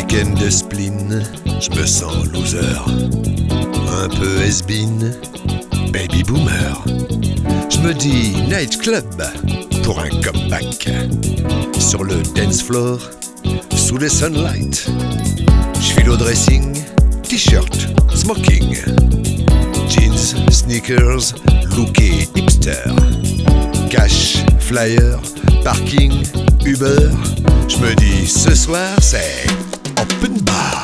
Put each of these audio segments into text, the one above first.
Week-end de spleen, je me sens loser, un peu has-been, baby boomer. Je me dis nightclub pour un comeback. Sur le dance floor, sous les sunlight, je file au dressing, t-shirt, smoking, jeans, sneakers, looké hipster, cash, flyer, parking, Uber. Je me dis ce soir c'est open bar.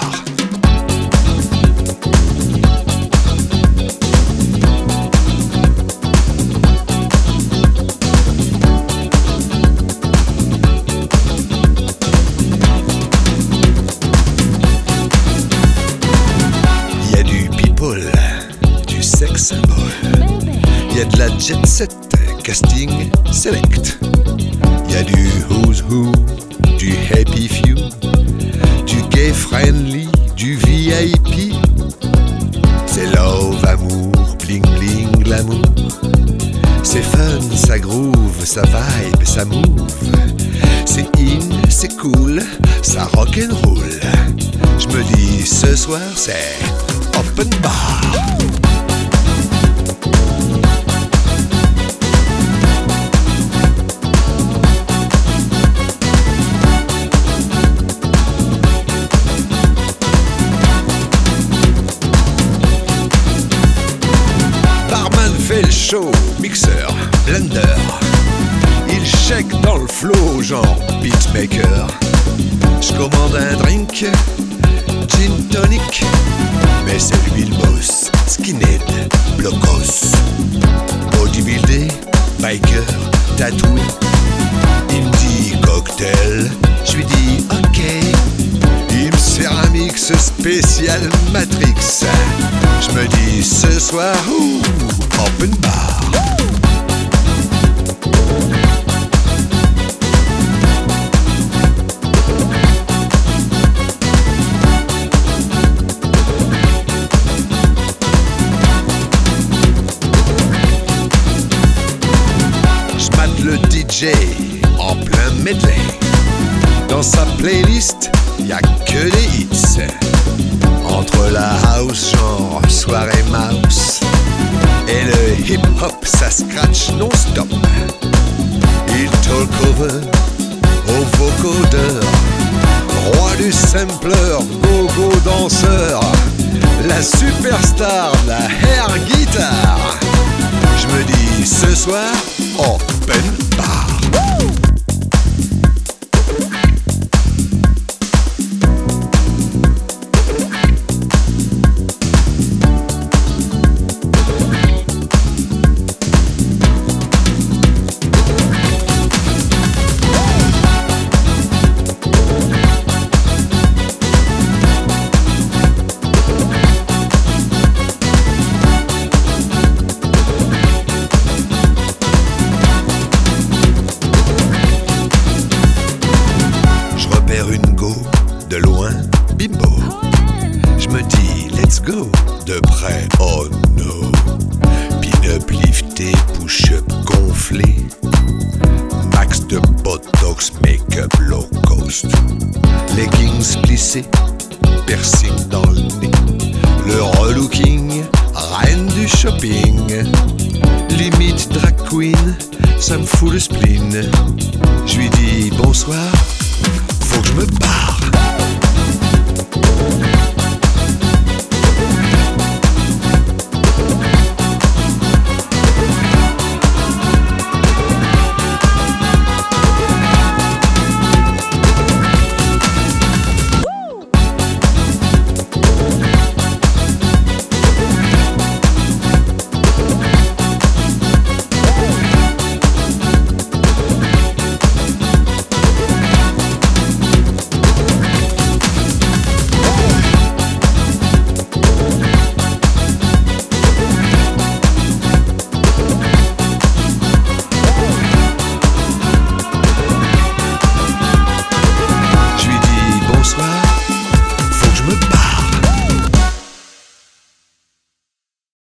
Y a du people, du sex symbol. Y a de la jet set, casting select. Y a du who's who, du happy few, du gay friendly, du VIP. C'est love, amour, bling bling, glamour. C'est fun, ça groove, ça vibe, ça move. C'est in, c'est cool, ça rock'n'roll. Je me dis ce soir c'est open bar. Fait le show, mixeur, blender. Il shake dans le flow, genre beatmaker. Je commande un drink, gin tonic. Mais c'est lui le boss, skinhead, blocos. Bodybuildé, biker, tatoué. Il me dit cocktail, je lui dis ok. Il me sert un mix spécial Matrix. Je me dis ce soir, open bar. Je mate le DJ en plein medley. Dans sa playlist, y'a que des hits. Entre la house genre soirée mouse et le hip-hop, ça scratch non-stop. Il talk over au vocodeur, roi du sampler, go-go danseur, la superstar de la air guitar. Je me dis ce soir, open bar. Une go, de loin, bimbo. Je me dis let's go, de près, oh no. Pin-up lifté, push-up gonflé. Max de botox, make-up low cost. Leggings plissés, piercing dans le nez. Le relooking, reine du shopping. Limite drag queen, ça me fout le spleen. Je lui dis bonsoir,